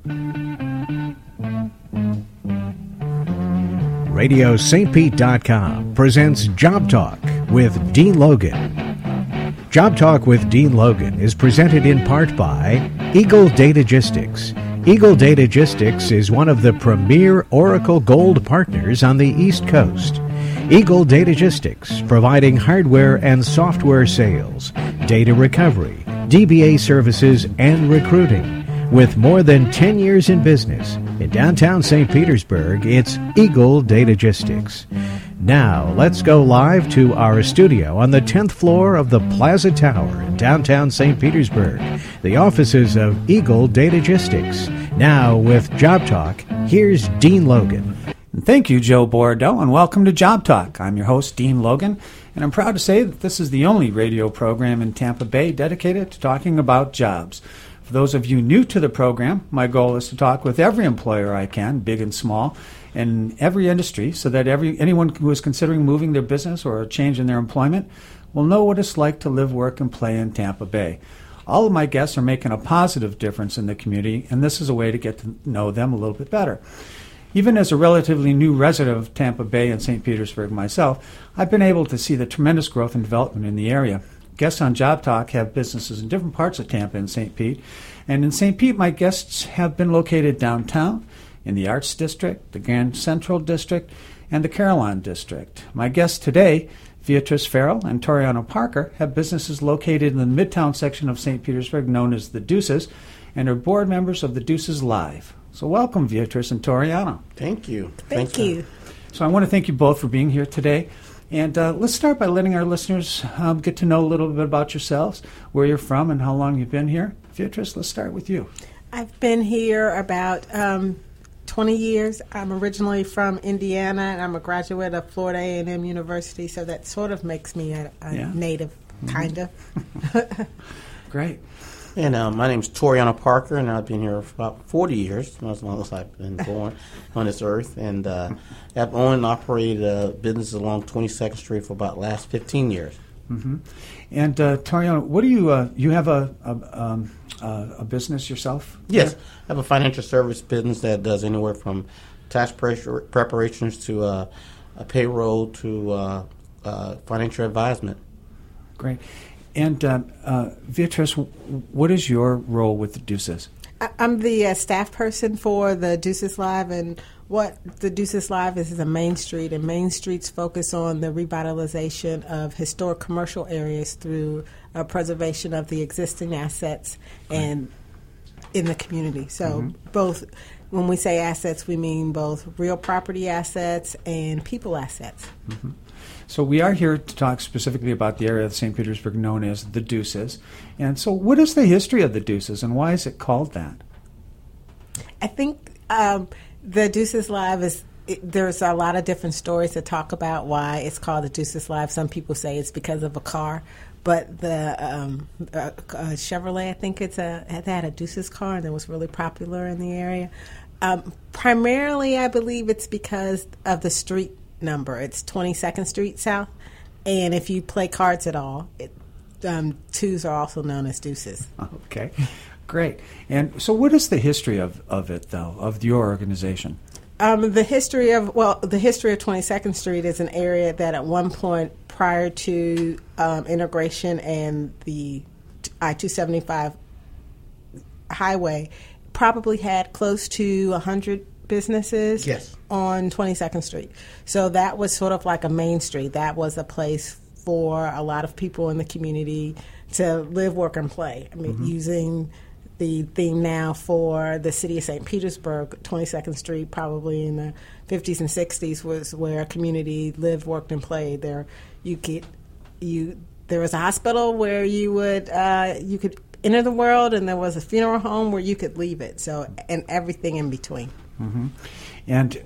RadioSt.Pete.com presents Job Talk with Dean Logan. Job Talk with Dean Logan is presented in part by Eagle Datagistics. Eagle Datagistics is one of the premier Oracle Gold partners on the East Coast. Eagle Datagistics, providing hardware and software sales, data recovery, DBA services, and recruiting. With more than 10 years in business in downtown St. Petersburg, it's Eagle Datagistics. Now, let's go live to our studio on the 10th floor of the Plaza Tower in downtown St. Petersburg, the offices of Eagle Datagistics. Now, with Job Talk, here's Dean Logan. Thank you, Joe Bordeaux, and welcome to Job Talk. I'm your host, Dean Logan, and I'm proud to say that this is the only radio program in Tampa Bay dedicated to talking about jobs. For those of you new to the program, my goal is to talk with every employer I can, big and small, in every industry, so that anyone who is considering moving their business or a change in their employment will know what it's like to live, work, and play in Tampa Bay. All of my guests are making a positive difference in the community, and this is a way to get to know them a little bit better. Even as a relatively new resident of Tampa Bay and St. Petersburg myself, I've been able to see the tremendous growth and development in the area. Guests on Job Talk have businesses in different parts of Tampa and St. Pete. And in St. Pete, my guests have been located downtown, in the Arts District, the Grand Central District, and the Carillon District. My guests today, Beatrice Farrell and Toriano Parker, have businesses located in the Midtown section of St. Petersburg known as the Deuces, and are board members of the Deuces Live. So welcome, Beatrice and Toriano. Thank you. Thank you. So I want to thank you both for being here today. And let's start by letting our listeners get to know a little bit about yourselves, where you're from, and how long you've been here. Beatrice, let's start with you. I've been here about 20 years. I'm originally from Indiana, and I'm a graduate of Florida A&M University, so that sort of makes me a native, kind of. Great. And my name's Toriano Parker, and I've been here for about 40 years, as long as I've been born on this earth. And I've owned and operated businesses along 22nd Street for about the last 15 years. Mm-hmm. And Toriano, what do you have a business yourself? Yes, I have a financial service business that does anywhere from tax preparations to a payroll to financial advisement. Great. And Beatrice, what is your role with the Deuces? I'm the staff person for the Deuces Live, and what the Deuces Live is a Main Street, and Main Street's focus on the revitalization of historic commercial areas through preservation of the existing assets and in the community. So both, when we say assets, we mean both real property assets and people assets. Mm-hmm. So we are here to talk specifically about the area of St. Petersburg known as the Deuces. And so what is the history of the Deuces, and why is it called that? I think the Deuces Live there's a lot of different stories to talk about why it's called the Deuces Live. Some people say it's because of a car, but the Chevrolet, I think had a Deuces car, and it was really popular in the area. Primarily, I believe it's because of the street number. It's 22nd Street South, and if you play cards at all, twos are also known as deuces. Okay, great. And so what is the history of it, though, of your organization? The history of 22nd Street is an area that at one point prior to integration and the I-275 highway probably had close to 100 businesses on 22nd Street. So that was sort of like a main street. That was a place for a lot of people in the community to live, work, and play. I mean, using the theme now for the city of St. Petersburg, 22nd Street probably in the 50s and 60s was where a community lived, worked, and played. There was a hospital where you could enter the world, and there was a funeral home where you could leave it. So, and everything in between. Mm-hmm. And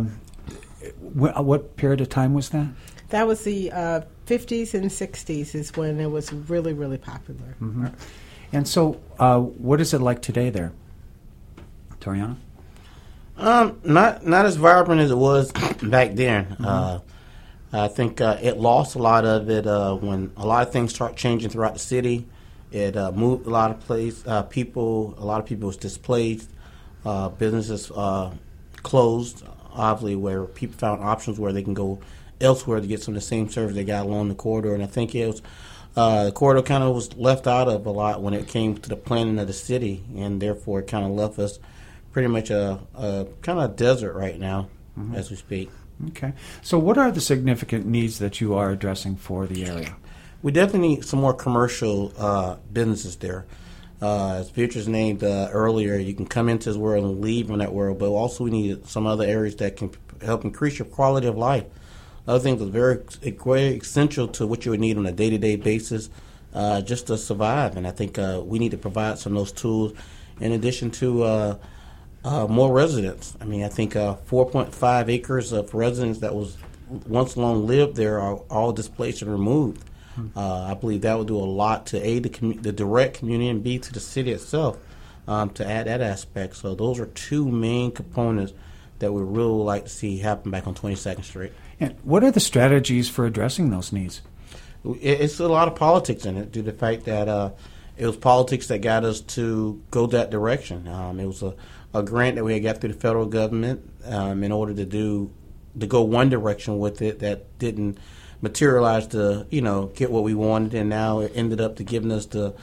what period of time was that? That was the 50s and 60s is when it was really, really popular. Mm-hmm. And so what is it like today there, Toriano? Not as vibrant as it was back then. I think it lost a lot of it when a lot of things start changing throughout the city. It moved a lot of people. A lot of people was displaced. businesses closed, obviously, where people found options where they can go elsewhere to get some of the same service they got along the corridor. And I think it was the corridor kind of was left out of a lot when it came to the planning of the city, and therefore it kind of left us pretty much a kind of desert right now as we speak. Okay. So what are the significant needs that you are addressing for the area? We definitely need some more commercial businesses there. As Beatrice named earlier, you can come into this world and leave from that world, but also we need some other areas that can help increase your quality of life. Other things that's very essential to what you would need on a day-to-day basis just to survive. And I think we need to provide some of those tools in addition to more residents. I mean, I think 4.5 acres of residents that was once long lived there are all displaced and removed. I believe that would do a lot to A, the direct community, and B, to the city itself to add that aspect. So those are two main components that we really would like to see happen back on 22nd Street. And what are the strategies for addressing those needs? It's a lot of politics in it due to the fact that it was politics that got us to go that direction. It was a grant that we had got through the federal government in order to go one direction with it that didn't materialize to get what we wanted, and now it ended up to giving us the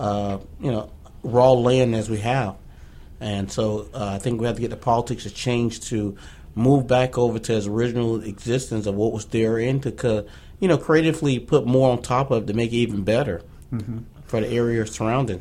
raw land as we have. And so I think we have to get the politics to change to move back over to its original existence of what was there and to creatively put more on top of it to make it even better for the area surrounding.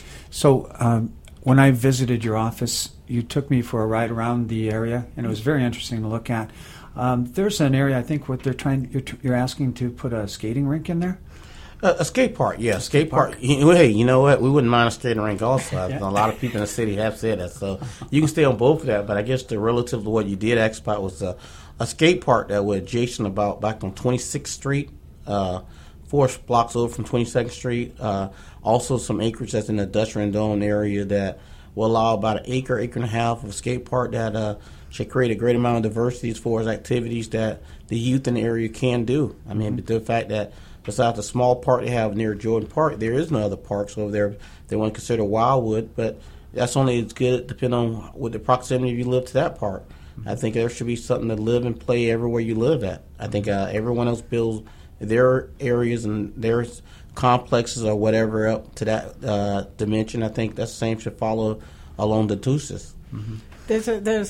So when I visited your office, you took me for a ride around the area, and it was very interesting to look at. There's an area, I think, what you're asking to put a skating rink in there? A skate park, yeah. Skate park. Hey, you know what? We wouldn't mind a skating rink also. A lot of people in the city have said that. So you can stay on both of that. But I guess the relative to what you did ask about was a skate park that was adjacent about back on 26th Street, 4 blocks over from 22nd Street. Also some acreage that's in the Dutch Rendon area that will allow about an acre and a half of a skate park that should create a great amount of diversity as far as activities that the youth in the area can do. I mean, the fact that besides the small park they have near Jordan Park, there is no other parks over there they want to consider Wildwood, but that's only as good depending on what the proximity you live to that park. I think there should be something to live and play everywhere you live at. I think everyone else builds their areas and their complexes or whatever up to that dimension. I think that same should follow along the Deuces. Mm-hmm. And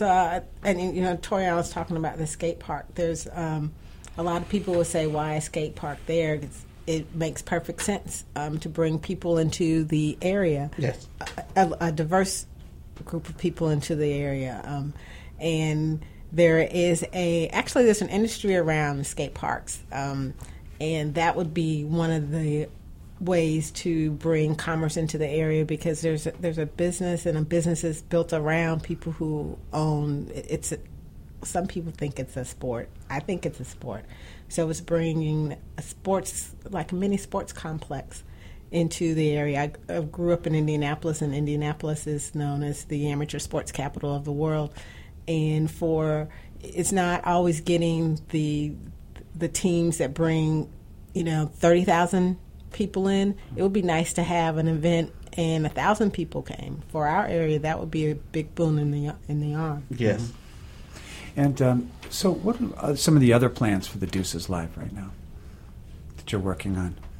Toriana was talking about the skate park. There's a lot of people will say, why a skate park there? It makes perfect sense to bring people into the area. Yes. A diverse group of people into the area. And there's an industry around skate parks. And that would be one of the ways to bring commerce into the area, because there's a business, and a business is built around people who own it. Some people think it's a sport. I think it's a sport. So it's bringing like a mini sports complex into the area. I grew up in Indianapolis, and Indianapolis is known as the amateur sports capital of the world. And it's not always getting the teams that bring 30,000 people in. It would be nice to have an event and 1,000 people came. For our area, that would be a big boon in the arm. Yes. Mm-hmm. And so what are some of the other plans for the Deuces Live right now that you're working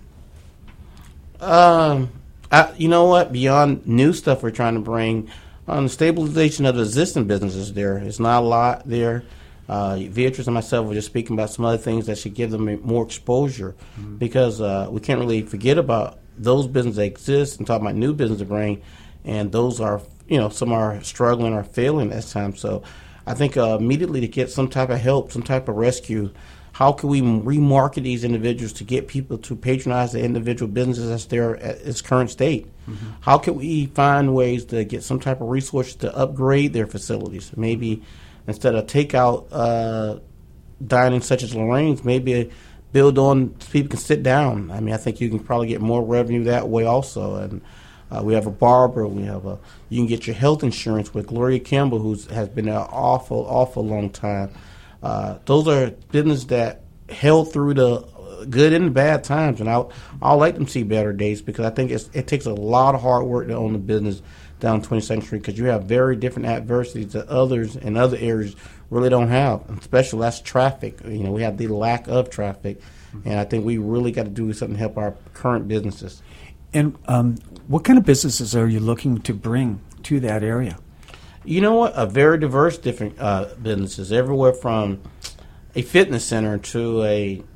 on? You know what? Beyond new stuff we're trying to bring, on the stabilization of the existing businesses there. It's not a lot there. Beatrice and myself were just speaking about some other things that should give them more exposure, because we can't really forget about those businesses that exist and talk about new business to bring, and those are, some are struggling or failing at times. So I think immediately to get some type of help, some type of rescue, how can we remarket these individuals to get people to patronize the individual businesses that's there at its current state? Mm-hmm. How can we find ways to get some type of resources to upgrade their facilities? Maybe instead of takeout dining such as Lorraine's, maybe build on so people can sit down. I mean, I think you can probably get more revenue that way also. And we have a barber. You can get your health insurance with Gloria Campbell, who has been there an awful long time. Those are businesses that held through the good and the bad times, and I'll like them see better days, because I think it takes a lot of hard work to own a business down 22nd Street because you have very different adversities that others in other areas really don't have, especially that's traffic. We have the lack of traffic, and I think we really got to do something to help our current businesses. And what kind of businesses are you looking to bring to that area? You know what? A very diverse different businesses, everywhere from a fitness center to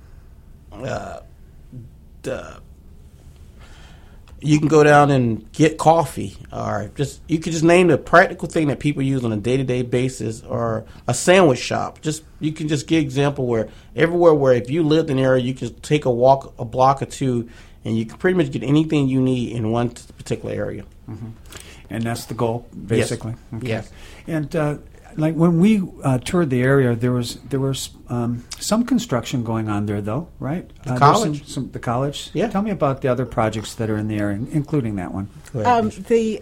you can go down and get coffee, or you could just name the practical thing that people use on a day-to-day basis, or a sandwich shop. You can just give example where everywhere where if you lived in an area, you can take a walk a block or two, and you can pretty much get anything you need in one particular area. Mm-hmm. And that's the goal, basically. Yes. Okay. Yes. And like when we toured the area, there was some construction going on there, though, right? The college. The college. Yeah. Tell me about the other projects that are in the area, including that one. The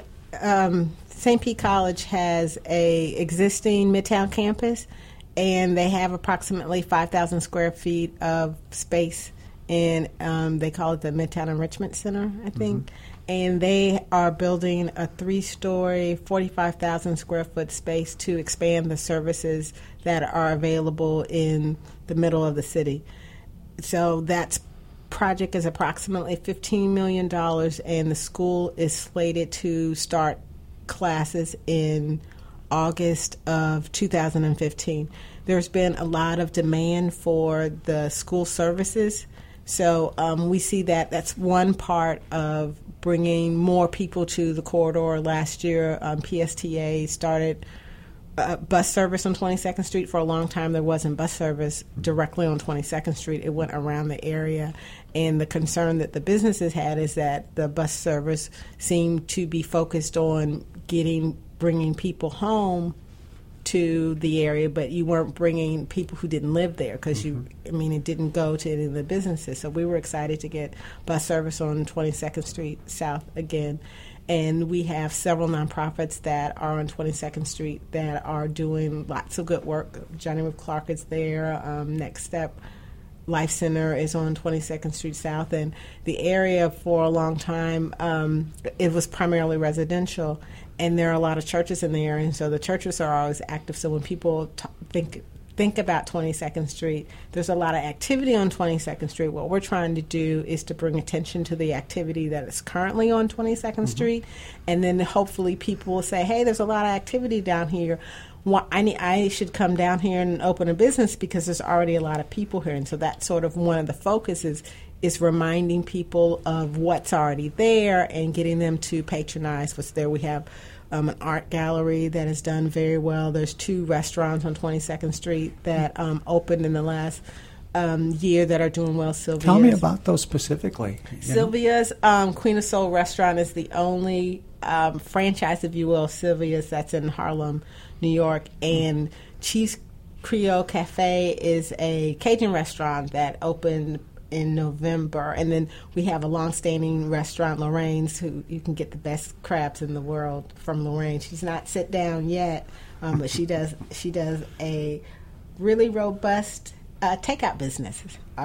St. Pete College has a existing Midtown campus, and they have approximately 5,000 square feet of space in, they call it the Midtown Enrichment Center, I think. Mm-hmm. And they are building a 3-story, 45,000 square foot space to expand the services that are available in the middle of the city. So that project is approximately $15 million, and the school is slated to start classes in August of 2015. There's been a lot of demand for the school services. So we see that that's one part of bringing more people to the corridor. Last year, PSTA started bus service on 22nd Street. For a long time, there wasn't bus service directly on 22nd Street. It went around the area. And the concern that the businesses had is that the bus service seemed to be focused on bringing people home to the area, but you weren't bringing people who didn't live there because it didn't go to any of the businesses. So we were excited to get bus service on 22nd Street South again. And we have several nonprofits that are on 22nd Street that are doing lots of good work. Johnny Whip Clark is there. Next Step Life Center is on 22nd Street South. And the area for a long time, it was primarily residential. And there are a lot of churches in the area, and so the churches are always active. So when people think about 22nd Street, there's a lot of activity on 22nd Street. What we're trying to do is to bring attention to the activity that is currently on 22nd Street, and then hopefully people will say, hey, there's a lot of activity down here. I should come down here and open a business because there's already a lot of people here. And so that's sort of one of the focuses is reminding people of what's already there and getting them to patronize what's there. We have an art gallery that has done very well. There's 2 restaurants on 22nd Street that opened in the last year that are doing well. Sylvia's. Tell me about those specifically. Sylvia's Queen of Soul restaurant is the only franchise, if you will, Sylvia's that's in Harlem, New York. And Cheese Creole Cafe is a Cajun restaurant that opened in November, and then we have a long-standing restaurant, Lorraine's, who you can get the best crabs in the world from Lorraine. She's not sit down yet, but she does a really robust takeout business.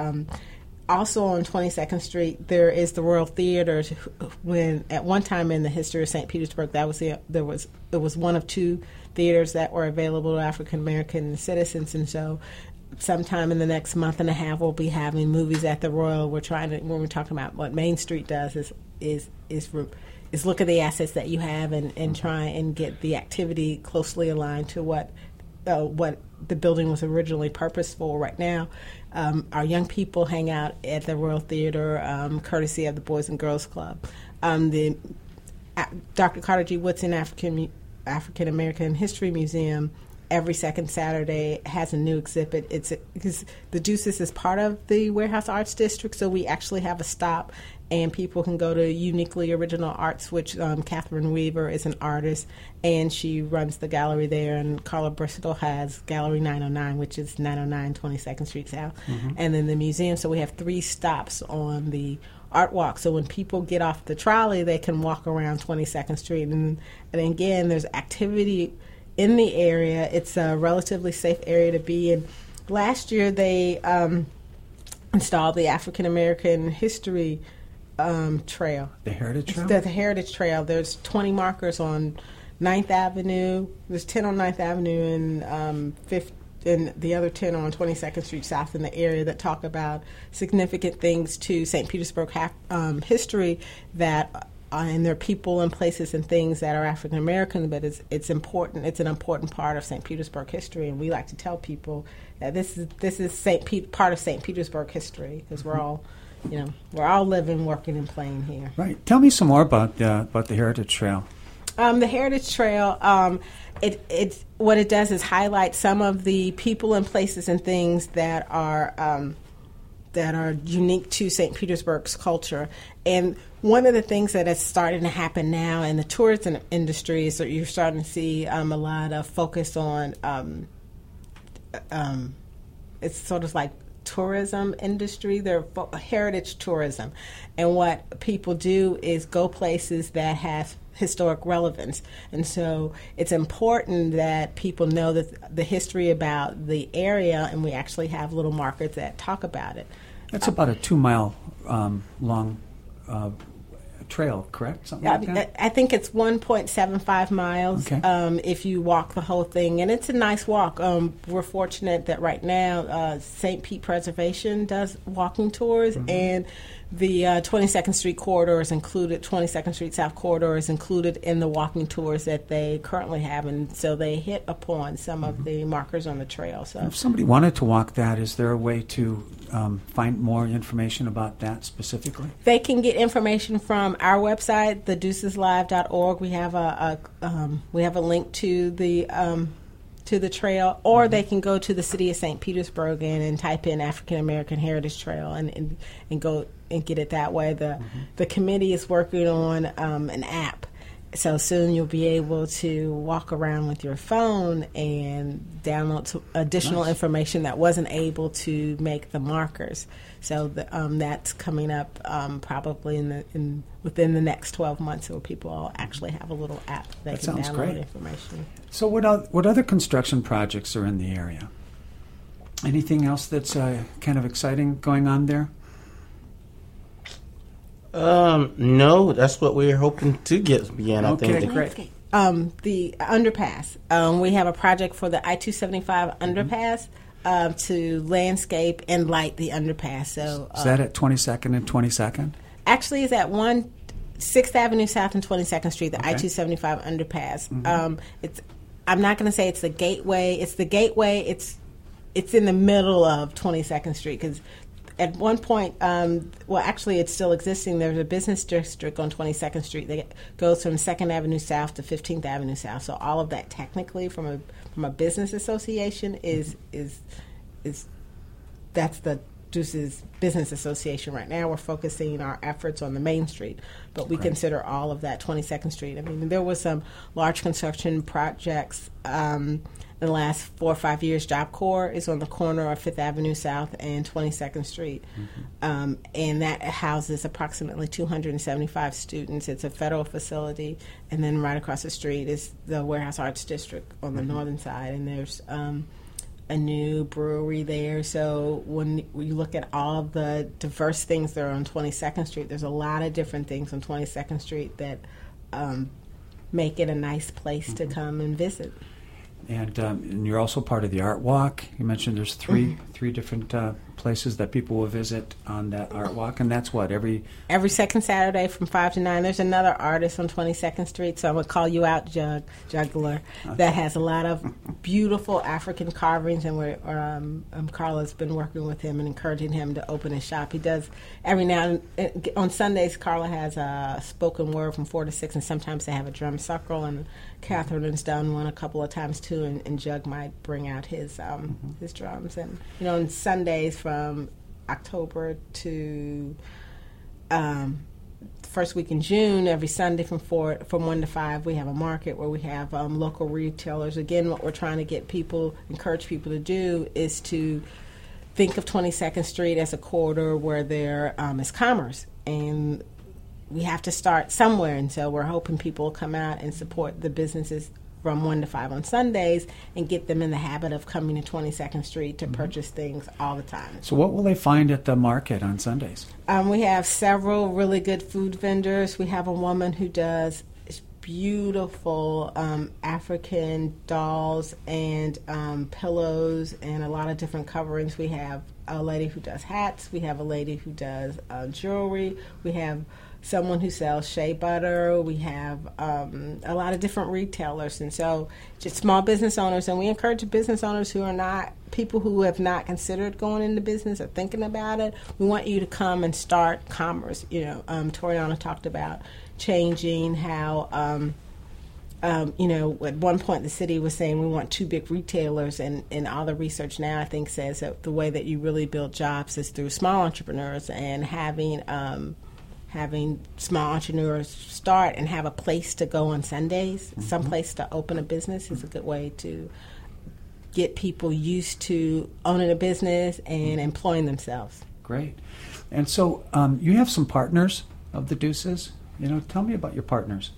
Also on 22nd Street, there is the Royal Theater. When at one time in the history of St. Petersburg, it was one of 2 theaters that were available to African American citizens, and so sometime in the next month and a half, we'll be having movies at the Royal. When we're talking about what Main Street does is look at the assets that you have and try and get the activity closely aligned to what the building was originally purposed for. Right now, our young people hang out at the Royal Theater, courtesy of the Boys and Girls Club. The Dr. Carter G. Woodson African American History Museum every second Saturday has a new exhibit. Because the Deuces is part of the Warehouse Arts District, so we actually have a stop, and people can go to Uniquely Original Arts, which Catherine Weaver is an artist, and she runs the gallery there, and Carla Bristol has Gallery 909, which is 909 22nd Street South, and then the museum. So we have 3 stops on the art walk. So when people get off the trolley, they can walk around 22nd Street. And again, there's activity in the area. It's a relatively safe area to be in. Last year, they installed the African American History Trail. The Heritage Trail? The Heritage Trail. There's 20 markers on 9th Avenue. There's 10 on 9th Avenue and 5th, and the other 10 on 22nd Street South in the area that talk about significant things to St. Petersburg history that and there are people and places and things that are African American, but it's important. It's an important part of St. Petersburg history, and we like to tell people that this is part of St. Petersburg history because we're all living, working, and playing here. Right. Tell me some more about the Heritage Trail. The Heritage Trail, it what it does is highlight some of the people and places and things that are unique to St. Petersburg's culture. And one of the things that is starting to happen now in the tourism industry is that you're starting to see a lot of focus on it's sort of like tourism industry. They're heritage tourism. And what people do is go places that have historic relevance. And so it's important that people know that the history about the area, and we actually have little markers that talk about it. That's about a 2-mile long trail, correct? Something like that? I think it's 1.75 miles if you walk the whole thing. And it's a nice walk. We're fortunate that right now St. Pete Preservation does walking tours, and the 22nd Street corridor is included, 22nd Street South corridor is included in the walking tours that they currently have, and so they hit upon some of the markers on the trail. So if somebody wanted to walk that, is there a way to find more information about that specifically? They can get information from our website, thedeuceslive.org. We have a link to the trail, or they can go to the city of St. Petersburg and type in African American Heritage Trail and go and get it that way. The committee is working on an app, so soon you'll be able to walk around with your phone and download additional information that wasn't able to make the markers. So that's coming up probably within the next 12 months, so people will actually have a little app that can download great. information. So what other construction projects are in the area? Anything else that's kind of exciting going on there? No, that's what we're hoping to begin. Okay, I think. great. The underpass. We have a project for the I-275 underpass to landscape and light the underpass. So is that at 22nd and 22nd? Actually, it's at 6th Avenue South and 22nd Street, the I-275 underpass. I'm not going to say it's the gateway. It's the gateway. It's in the middle of 22nd Street because at one point, actually it's still existing. There's a business district on 22nd Street that goes from 2nd Avenue South to 15th Avenue South. So all of that technically from a business association is that's the Deuces Business Association right now. We're focusing our efforts on the Main Street, but we consider all of that 22nd Street. I mean, there was some large construction projects in the last 4 or 5 years. Job Corps is on the corner of 5th Avenue South and 22nd Street, and that houses approximately 275 students. It's a federal facility, and then right across the street is the Warehouse Arts District on the northern side, and there's a new brewery there. So when you look at all of the diverse things that are on 22nd Street, there's a lot of different things on 22nd Street that make it a nice place to come and visit. And you're also part of the Art Walk. You mentioned there's three different places that people will visit on that Art Walk, and that's what, every second Saturday from 5 to 9. There's another artist on 22nd Street, so I'm going to call you out, Juggler, that has a lot of beautiful African carvings, and Carla's been working with him and encouraging him to open his shop. He does every now and on Sundays. Carla has a spoken word from 4 to 6, and sometimes they have a drum circle, and Catherine has done one a couple of times too, and Jug might bring out his drums. And on Sundays from October to first week in June, every Sunday from 1 to 5, we have a market where we have local retailers. Again, what we're trying to encourage people to do is to think of 22nd Street as a corridor where there is commerce, and we have to start somewhere, and so we're hoping people will come out and support the businesses from 1 to 5 on Sundays and get them in the habit of coming to 22nd Street to purchase things all the time. So what will they find at the market on Sundays? We have several really good food vendors. We have a woman who does beautiful African dolls and pillows and a lot of different coverings. We have a lady who does hats. We have a lady who does jewelry. We have someone who sells shea butter. We have a lot of different retailers, and so just small business owners. And we encourage business owners who are not people who have not considered going into business or thinking about it. We want you to come and start commerce. Toriana talked about changing how. At one point the city was saying we want 2 big retailers, and all the research now I think says that the way that you really build jobs is through small entrepreneurs and having small entrepreneurs start and have a place to go on Sundays, some place to open a business is a good way to get people used to owning a business and employing themselves. Great. And so you have some partners of the Deuces. Tell me about your partners.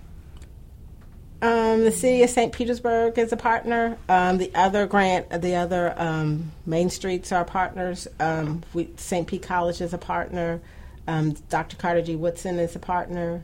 The city of St. Petersburg is a partner. The other Main Streets are partners. St. Pete College is a partner. Dr. Carter G. Woodson is a partner.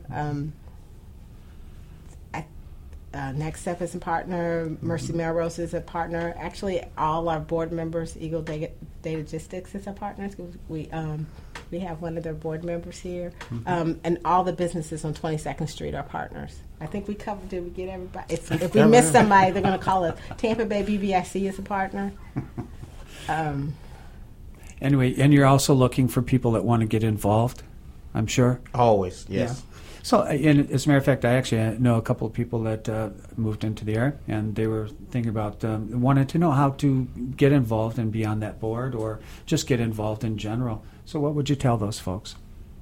Next Step is a partner. Mercy Melrose is a partner. Actually, all our board members, Eagle Datagistics is a partner. We have one of their board members here. And all the businesses on 22nd Street are partners. I think we covered, did we get everybody? If we missed somebody, they're going to call us. Tampa Bay BBIC is a partner. Anyway, and you're also looking for people that want to get involved, I'm sure? Always, yes. Yeah. So, and as a matter of fact, I actually know a couple of people that moved into the area, and they were thinking about, wanted to know how to get involved and be on that board or just get involved in general. So what would you tell those folks?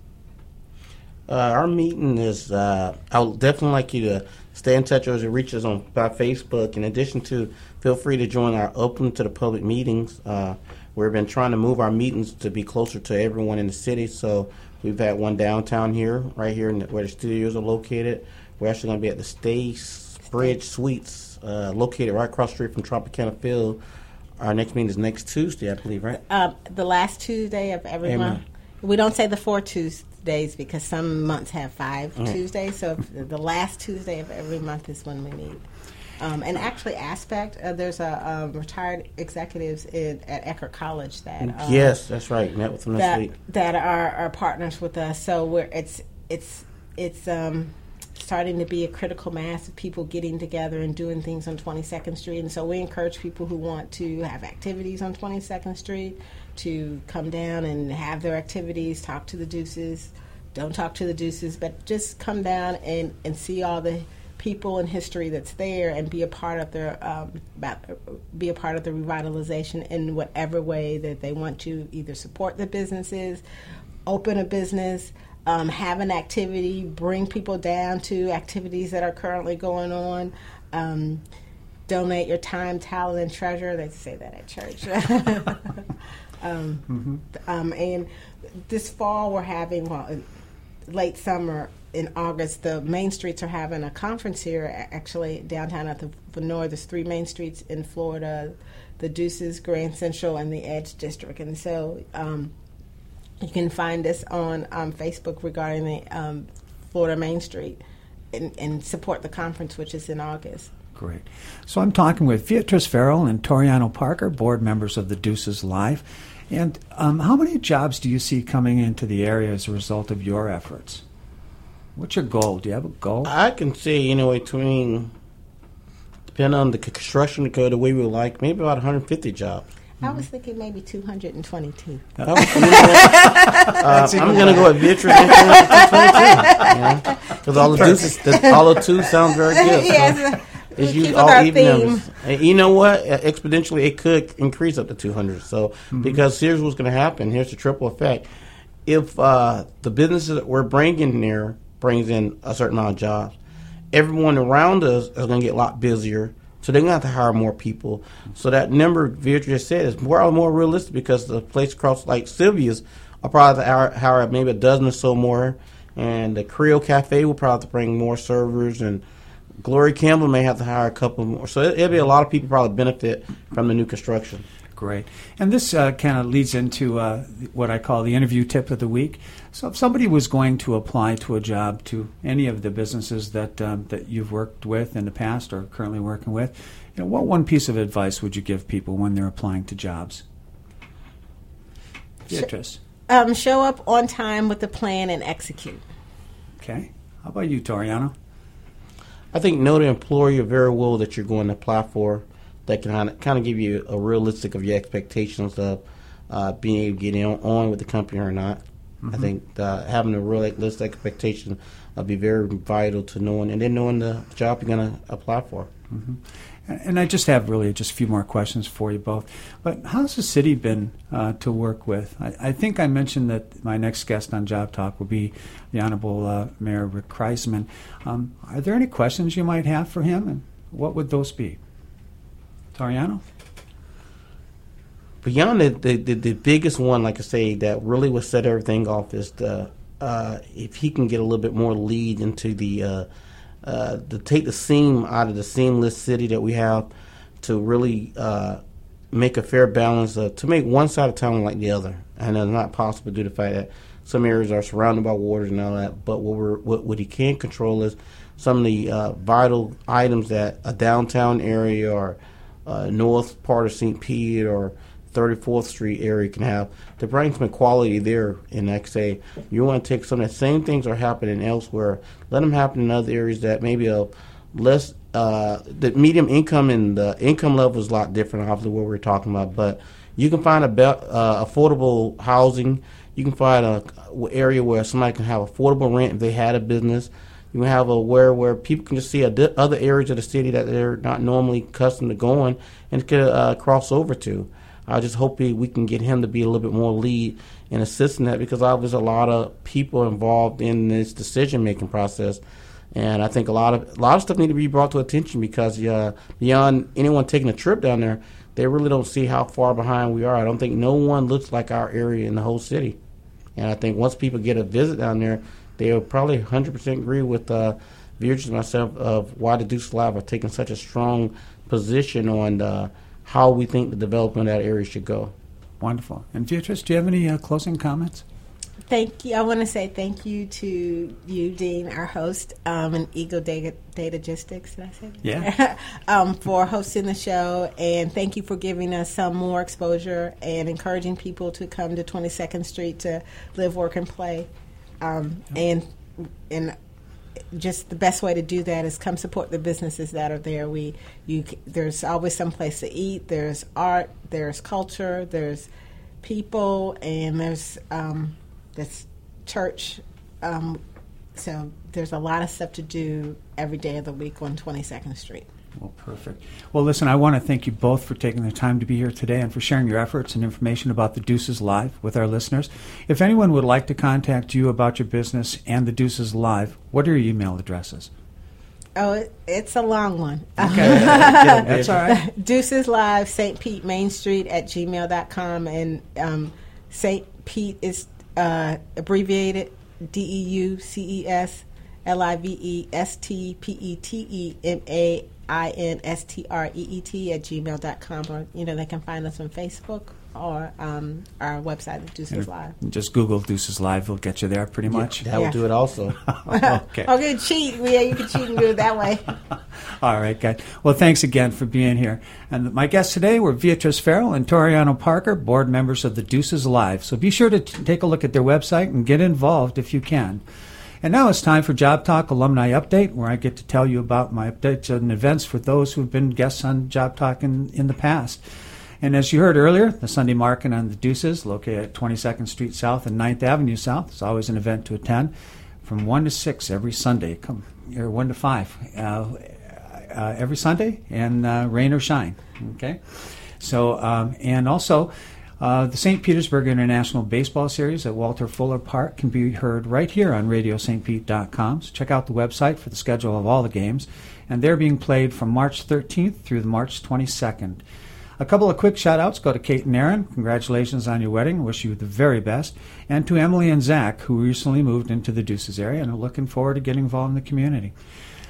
Our meeting is, I would definitely like you to stay in touch with us and reach us by Facebook. In addition to, feel free to join our Open to the Public meetings. We've been trying to move our meetings to be closer to everyone in the city, so we've had one downtown here, right here where the studios are located. We're actually going to be at the Staybridge Suites, located right across the street from Tropicana Field. Our next meeting is next Tuesday, I believe, right? The last Tuesday of every month. We don't say the 4 Tuesdays because some months have 5 Tuesdays, so the last Tuesday of every month is when we meet. And actually, Aspect, there's a retired executives at Eckerd College that yes, that's right. Met with them this week. That are partners with us. So it's starting to be a critical mass of people getting together and doing things on 22nd Street. And so we encourage people who want to have activities on 22nd Street to come down and have their activities, talk to the Deuces. Don't talk to the Deuces, but just come down and see all the people and history that's there and be a part of their revitalization in whatever way that they want to either support the businesses, open a business, have an activity, bring people down to activities that are currently going on, donate your time, talent, and treasure. They say that at church. And this fall we're having, late summer, in August, the Main Streets are having a conference here, actually, downtown at the Venoy. There's 3 Main Streets in Florida, the Deuces, Grand Central, and the Edge District. And so you can find us on Facebook regarding the Florida Main Street and support the conference, which is in August. Great. So I'm talking with Beatrice Farrell and Toriano Parker, board members of the Deuces Live. And how many jobs do you see coming into the area as a result of your efforts? What's your goal? Do you have a goal? I can see, between, depending on the construction to go the way we would like, maybe about 150 jobs. I was thinking maybe 222. I'm going to go with Beatrice and 222. Because all the two sound very good. Yes. It's usually all even numbers. And you know what? Exponentially, it could increase up to 200. So, because here's what's going to happen. Here's the triple effect. If the businesses that we're bringing there brings in a certain amount of jobs, everyone around us is going to get a lot busier. So they're going to have to hire more people. So that number Beatrice said is more realistic because the place across, like Sylvia's, will probably hire maybe a dozen or so more. And the Creole Cafe will probably have to bring more servers and Glory Campbell may have to hire a couple more. So it'll be a lot of people probably benefit from the new construction. Great. And this kind of leads into what I call the interview tip of the week. So if somebody was going to apply to a job to any of the businesses that you've worked with in the past or currently working with, what one piece of advice would you give people when they're applying to jobs? Beatrice. Show up on time with a plan and execute. Okay. How about you, Toriano? I think know the employer very well that you're going to apply for. That can kind of give you a realistic of your expectations of being able to get on with the company or not. Mm-hmm. I think having a realistic expectation will be very vital to knowing, and then knowing the job you're going to apply for. Mm-hmm. And I just have really just a few more questions for you both. But how's the city been to work with? I think I mentioned that my next guest on Job Talk will be the Honorable Mayor Rick Kriseman. Are there any questions you might have for him, and what would those be? Toriano? Beyond the biggest one, like I say, that really would set everything off is if he can get a little bit more lead into to take the seam out of the seamless city that we have, to really make a fair balance to make one side of town like the other. And it's not possible due to the fact that some areas are surrounded by waters and all that. But what he can control is some of the vital items that a downtown area or north part of St. Pete or 34th Street area can have, to bring some equality there. And like I say, you want to take some of the same things are happening elsewhere, let them happen in other areas that maybe a less, the medium income and the income level is a lot different, obviously, what we're talking about. But you can find affordable housing. You can find a area where somebody can have affordable rent if they had a business. You can have where people can just see other areas of the city that they're not normally accustomed to going and could cross over to. I just hope we can get him to be a little bit more lead in assisting that, because there's a lot of people involved in this decision-making process. And I think a lot of stuff need to be brought to attention, because beyond anyone taking a trip down there, they really don't see how far behind we are. I don't think no one looks like our area in the whole city. And I think once people get a visit down there, they'll probably 100% agree with Beatrice and myself of why the Deuces Live are taking such a strong position on how we think the development of that area should go. Wonderful. And Beatrice, do you have any closing comments? Thank you. I want to say thank you to you, Dean, our host, and Eagle Datagistics, did I say that? Yeah. For hosting the show, and thank you for giving us some more exposure and encouraging people to come to 22nd Street to live, work, and play. And just the best way to do that is come support the businesses that are there. There's always some place to eat. There's art. There's culture. There's people, and there's this church. So there's a lot of stuff to do every day of the week on 22nd Street. Well, perfect. Well, listen, I want to thank you both for taking the time to be here today and for sharing your efforts and information about the Deuces Live with our listeners. If anyone would like to contact you about your business and the Deuces Live, what are your email addresses? Oh, it's a long one. Okay. That's all right. Deuces Live, St. Pete Main Street at gmail.com. And St. Pete is abbreviated DEUCES LIVESTPETEMAINSTREET at gmail.com, or they can find us on Facebook or our website, Deuces Live. Just Google Deuces Live; will get you there pretty much. That will do it also. Okay. Okay, cheat. Yeah, you can cheat and do it that way. All right, guys. Well, thanks again for being here. And my guests today were Beatrice Farrell and Toriano Parker, board members of the Deuces Live. So be sure to take a look at their website and get involved if you can. And now it's time for Job Talk Alumni Update, where I get to tell you about my updates and events for those who've been guests on Job Talk in the past. And as you heard earlier, the Sunday Market on the Deuces, located at 22nd Street South and 9th Avenue South, is always an event to attend from 1 to 6 every Sunday. Come here, 1 to 5 every Sunday, and rain or shine. Okay? So, and also, the St. Petersburg International Baseball Series at Walter Fuller Park can be heard right here on RadioSt.Pete.com. So check out the website for the schedule of all the games. And they're being played from March 13th through March 22nd. A couple of quick shout-outs go to Kate and Aaron. Congratulations on your wedding. Wish you the very best. And to Emily and Zach, who recently moved into the Deuces area and are looking forward to getting involved in the community.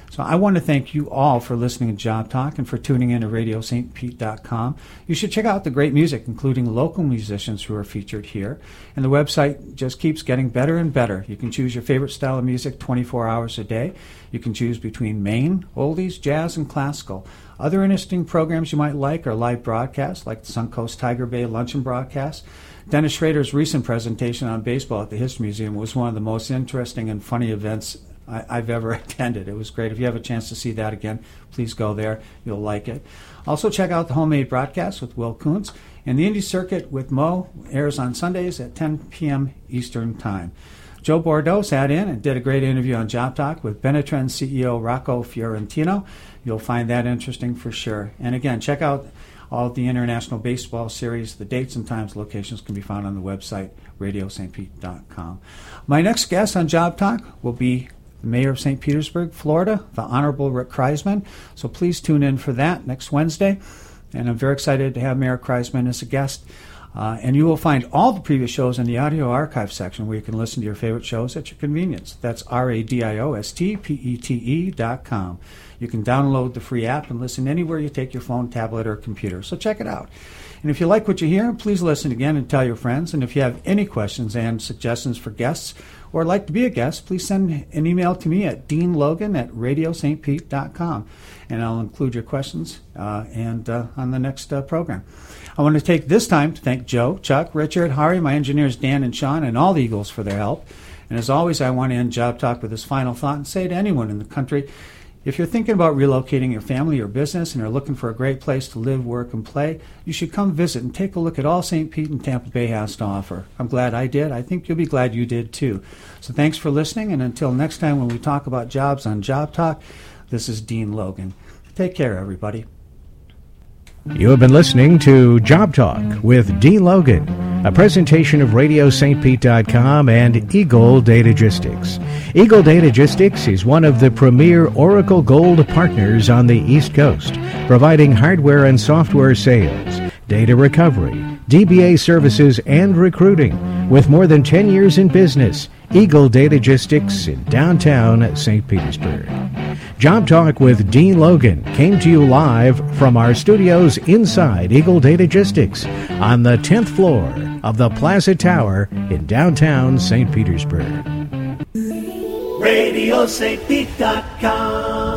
So I want to thank you all for listening to Job Talk and for tuning in to RadioSt.Pete.com. You should check out the great music, including local musicians who are featured here. And the website just keeps getting better and better. You can choose your favorite style of music 24 hours a day. You can choose between Maine, oldies, jazz, and classical. Other interesting programs you might like are live broadcasts, like the Suncoast Tiger Bay Luncheon broadcast. Dennis Schrader's recent presentation on baseball at the History Museum was one of the most interesting and funny events I've ever attended. It was great. If you have a chance to see that again, please go there. You'll like it. Also, check out the Homemade Broadcast with Will Kuntz. And the Indie Circuit with Mo airs on Sundays at 10 p.m. Eastern Time. Joe Bordeaux sat in and did a great interview on Job Talk with Benetton CEO Rocco Fiorentino. You'll find that interesting for sure. And again, check out all of the International Baseball Series. The dates and times, locations can be found on the website, RadioSt.Pete.com. My next guest on Job Talk will be the Mayor of St. Petersburg, Florida, the Honorable Rick Kreisman. So please tune in for that next Wednesday. And I'm very excited to have Mayor Kreisman as a guest. And you will find all the previous shows in the audio archive section where you can listen to your favorite shows at your convenience. That's RadioStPete.com. You can download the free app and listen anywhere you take your phone, tablet, or computer. So check it out. And if you like what you hear, please listen again and tell your friends. And if you have any questions and suggestions for guests or like to be a guest, please send an email to me at deanlogan@radiostpete.com. And I'll include your questions on the next program. I want to take this time to thank Joe, Chuck, Richard, Hari, my engineers Dan and Sean, and all the Eagles for their help. And as always, I want to end Job Talk with this final thought and say to anyone in the country, if you're thinking about relocating your family or business and are looking for a great place to live, work, and play, you should come visit and take a look at all St. Pete and Tampa Bay has to offer. I'm glad I did. I think you'll be glad you did too. So thanks for listening, and until next time when we talk about jobs on Job Talk, this is Dean Logan. Take care, everybody. You have been listening to Job Talk with Dean Logan, a presentation of RadioStPete.com and Eagle Datagistics. Eagle Datagistics is one of the premier Oracle Gold partners on the East Coast, providing hardware and software sales, data recovery, DBA services, and recruiting. With more than 10 years in business, Eagle Datagistics in downtown St. Petersburg. Job Talk with Dean Logan came to you live from our studios inside Eagle Datagistics on the 10th floor of the Plaza Tower in downtown St. Petersburg. RadioStPete.com